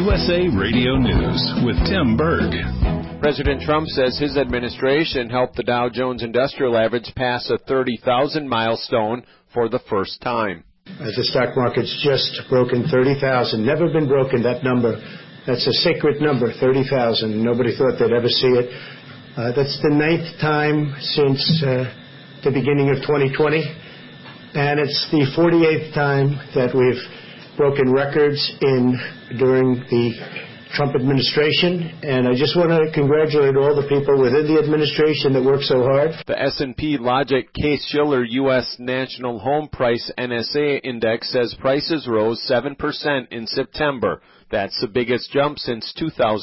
USA Radio News with Tim Berg. President Trump says his administration helped the Dow Jones Industrial Average pass a 30,000 milestone for the first time. The stock market's just broken 30,000. Never been broken, that number. That's a sacred number, 30,000. Nobody thought they'd ever see it. That's the 9th time since the beginning of 2020. And it's the 48th time that we've broken records during the Trump administration, and I just want to congratulate all the people within the administration that worked so hard. The S&P Logic Case-Shiller U.S. National Home Price NSA Index says prices rose 7% in September. That's the biggest jump since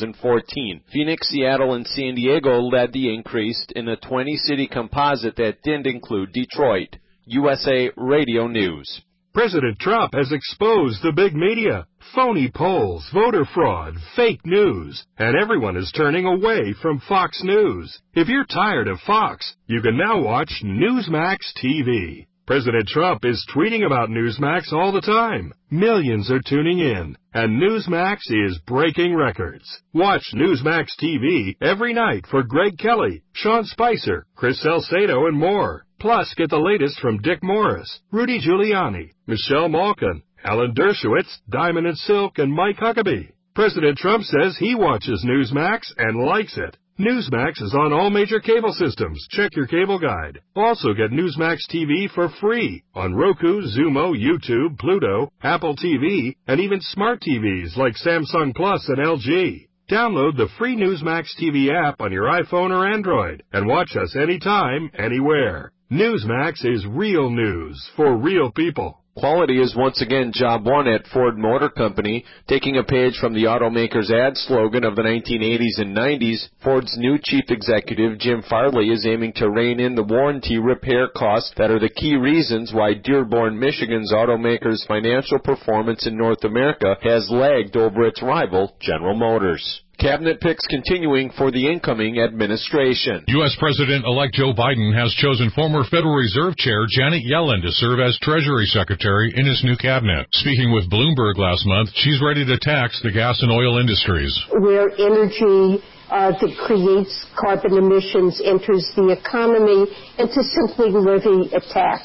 2014. Phoenix, Seattle, and San Diego led the increase in a 20-city composite that didn't include Detroit. USA Radio News. President Trump has exposed the big media, phony polls, voter fraud, fake news, and everyone is turning away from Fox News. If you're tired of Fox, you can now watch Newsmax TV. President Trump is tweeting about Newsmax all the time. Millions are tuning in, and Newsmax is breaking records. Watch Newsmax TV every night for Greg Kelly, Sean Spicer, Chris Salcedo, and more. Plus, get the latest from Dick Morris, Rudy Giuliani, Michelle Malkin, Alan Dershowitz, Diamond and Silk, and Mike Huckabee. President Trump says he watches Newsmax and likes it. Newsmax is on all major cable systems. Check your cable guide. Also get Newsmax TV for free on Roku, Xumo, YouTube, Pluto, Apple TV, and even smart TVs like Samsung Plus and LG. Download the free Newsmax TV app on your iPhone or Android and watch us anytime, anywhere. Newsmax is real news for real people. Quality is once again job one at Ford Motor Company. Taking a page from the automaker's ad slogan of the 1980s and 90s, Ford's new chief executive, Jim Farley, is aiming to rein in the warranty repair costs that are the key reasons why Dearborn, Michigan's automaker's financial performance in North America has lagged over its rival, General Motors. Cabinet picks continuing for the incoming administration. U.S. President-elect Joe Biden has chosen former Federal Reserve Chair Janet Yellen to serve as Treasury Secretary in his new cabinet. Speaking with Bloomberg last month, she's ready to tax the gas and oil industries. Where energy that creates carbon emissions enters the economy, and to simply levy a tax.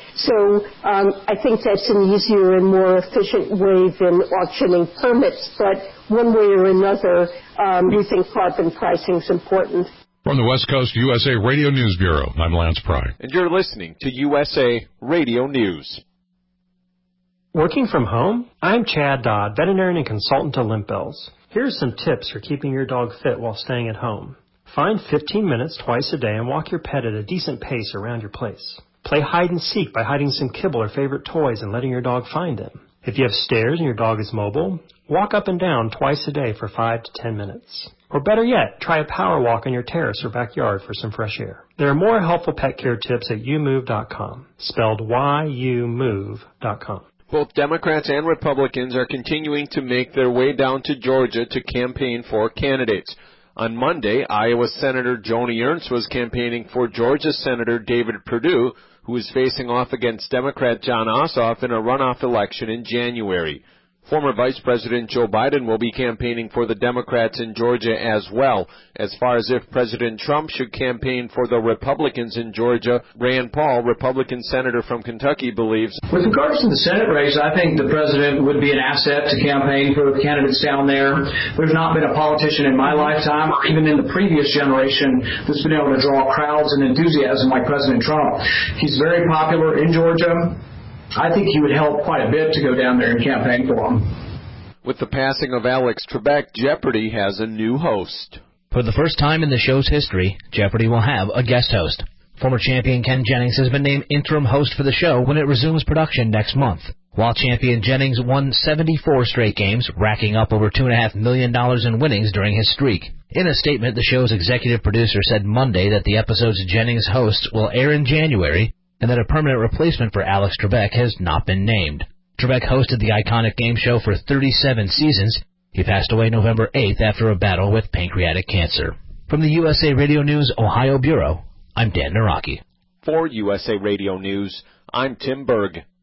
So I think that's an easier and more efficient way than auctioning permits, but one way or another, we think carbon pricing is important. From the West Coast USA Radio News Bureau, I'm Lance Pry. And you're listening to USA Radio News. Working from home? I'm Chad Dodd, veterinarian and consultant to Limp Bells. Here are some tips for keeping your dog fit while staying at home. Find 15 minutes twice a day and walk your pet at a decent pace around your place. Play hide and seek by hiding some kibble or favorite toys and letting your dog find them. If you have stairs and your dog is mobile, walk up and down twice a day for 5 to 10 minutes. Or better yet, try a power walk on your terrace or backyard for some fresh air. There are more helpful pet care tips at youmove.com, spelled YOUMOVE.com. Both Democrats and Republicans are continuing to make their way down to Georgia to campaign for candidates. On Monday, Iowa Senator Joni Ernst was campaigning for Georgia Senator David Perdue, who is facing off against Democrat Jon Ossoff in a runoff election in January. Former Vice President Joe Biden will be campaigning for the Democrats in Georgia as well. As far as if President Trump should campaign for the Republicans in Georgia, Rand Paul, Republican senator from Kentucky, believes. With regards to the Senate race, I think the president would be an asset to campaign for the candidates down there. There's not been a politician in my lifetime or even in the previous generation that's been able to draw crowds and enthusiasm like President Trump. He's very popular in Georgia. I think he would help quite a bit to go down there and campaign for him. With the passing of Alex Trebek, Jeopardy has a new host. For the first time in the show's history, Jeopardy will have a guest host. Former champion Ken Jennings has been named interim host for the show when it resumes production next month. While champion Jennings won 74 straight games, racking up over $2.5 million in winnings during his streak. In a statement, the show's executive producer said Monday that the episodes Jennings hosts will air in January, and that a permanent replacement for Alex Trebek has not been named. Trebek hosted the iconic game show for 37 seasons. He passed away November 8th after a battle with pancreatic cancer. From the USA Radio News Ohio Bureau, I'm Dan Naraki. For USA Radio News, I'm Tim Berg.